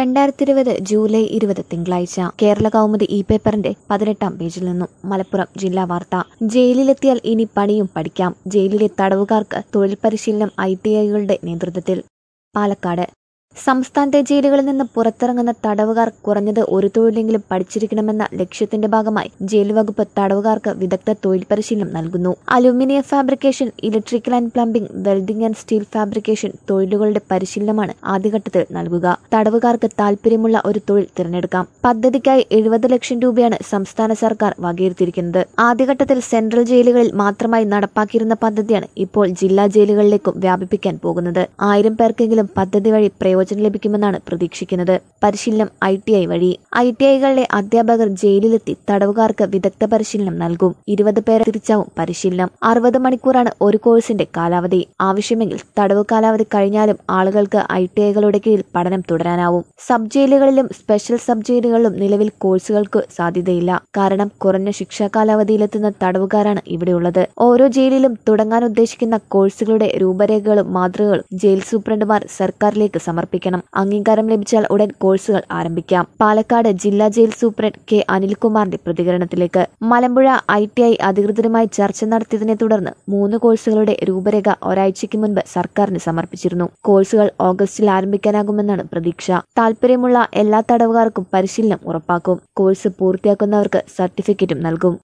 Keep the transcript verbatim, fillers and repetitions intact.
രണ്ടായിരത്തി ഇരുപത് ജൂലൈ ഇരുപത് തിങ്കളാഴ്ച കേരള കൗമുദി ഇ പേപ്പറിന്റെ പതിനെട്ടാം പേജിൽ നിന്നും മലപ്പുറം ജില്ലാ വാർത്ത. ജയിലിലെത്തിയാൽ ഇനി പണിയും പഠിക്കാം. ജയിലിലെ തടവുകാർക്ക് തൊഴിൽ പരിശീലനം ഐ ടി ഐകളുടെ നേതൃത്വത്തിൽ. പാലക്കാട് സംസ്ഥാനത്തെ ജയിലുകളിൽ നിന്ന് പുറത്തിറങ്ങുന്ന തടവുകാർ കുറഞ്ഞത് ഒരു തൊഴിലെങ്കിലും പഠിച്ചിരിക്കണമെന്ന ലക്ഷ്യത്തിന്റെ ഭാഗമായി ജയിൽ വകുപ്പ് തടവുകാർക്ക് വിദഗ്ധ തൊഴിൽ പരിശീലനം നൽകുന്നു. Aluminium fabrication, electrical and plumbing, welding and steel fabrication തൊഴിലുകളുടെ പരിശീലനമാണ് ആദ്യഘട്ടത്തിൽ നൽകുക. തടവുകാർക്ക് താൽപര്യമുള്ള ഒരു തൊഴിൽ തിരഞ്ഞെടുക്കാം. പദ്ധതിക്കായി എഴുപത് ലക്ഷം രൂപയാണ് സംസ്ഥാന സർക്കാർ വകയിരുത്തിയിരിക്കുന്നത്. ആദ്യഘട്ടത്തിൽ സെൻട്രൽ ജയിലുകളിൽ മാത്രമായി നടപ്പാക്കിയിരുന്ന പദ്ധതിയാണ് ഇപ്പോൾ ജില്ലാ ജയിലുകളിലേക്കും വ്യാപിപ്പിക്കാൻ പോകുന്നത്. ആയിരം പേർക്കെങ്കിലും പദ്ധതി വഴി പ്രയോജനം ലഭിക്കുമെന്നാണ് പ്രതീക്ഷിക്കുന്നത്. പരിശീലനം ഐ ടി ഐ വഴി. ഐ ടി ഐകളിലെ അധ്യാപകർ ജയിലിലെത്തി തടവുകാർക്ക് വിദഗ്ധ പരിശീലനം നൽകും. ഇരുപത് പേരെ തിരിച്ചാവും പരിശീലനം. അറുപത് മണിക്കൂറാണ് ഒരു കോഴ്സിന്റെ കാലാവധി. ആവശ്യമെങ്കിൽ തടവ് കാലാവധി കഴിഞ്ഞാലും ആളുകൾക്ക് ഐ ടി ഐകളുടെ കീഴിൽ പഠനം തുടരാനാവും. സബ് ജയിലുകളിലും സ്പെഷ്യൽ സബ് ജയിലുകളിലും നിലവിൽ കോഴ്സുകൾക്ക് സാധ്യതയില്ല. കാരണം കുറഞ്ഞ ശിക്ഷാ കാലാവധിയിലെത്തുന്ന തടവുകാരാണ് ഇവിടെയുള്ളത്. ഓരോ ജയിലിലും തുടങ്ങാൻ ഉദ്ദേശിക്കുന്ന കോഴ്സുകളുടെ രൂപരേഖകളും മാതൃകകളും ജയിൽ സൂപ്രണ്ടുമാർ സർക്കാരിലേക്ക് സമർപ്പിക്കും. അംഗീകാരം ലഭിച്ചാൽ ഉടൻ കോഴ്സുകൾ ആരംഭിക്കാം. പാലക്കാട് ജില്ലാ ജയിൽ സൂപ്രണ്ട് കെ അനിൽകുമാറിന്റെ പ്രതികരണത്തിലേക്ക്. മലമ്പുഴ ഐ ടി ഐ അധികൃതരുമായി ചർച്ച നടത്തിയതിനെ തുടർന്ന് മൂന്ന് കോഴ്സുകളുടെ രൂപരേഖ ഒരാഴ്ചയ്ക്ക് മുൻപ് സർക്കാരിന് സമർപ്പിച്ചിരുന്നു. കോഴ്സുകൾ ഓഗസ്റ്റിൽ ആരംഭിക്കാനാകുമെന്നാണ് പ്രതീക്ഷ. താൽപര്യമുള്ള എല്ലാ തടവുകാർക്കും പരിശീലനം ഉറപ്പാക്കും. കോഴ്സ് പൂർത്തിയാക്കുന്നവർക്ക് സർട്ടിഫിക്കറ്റും നൽകും.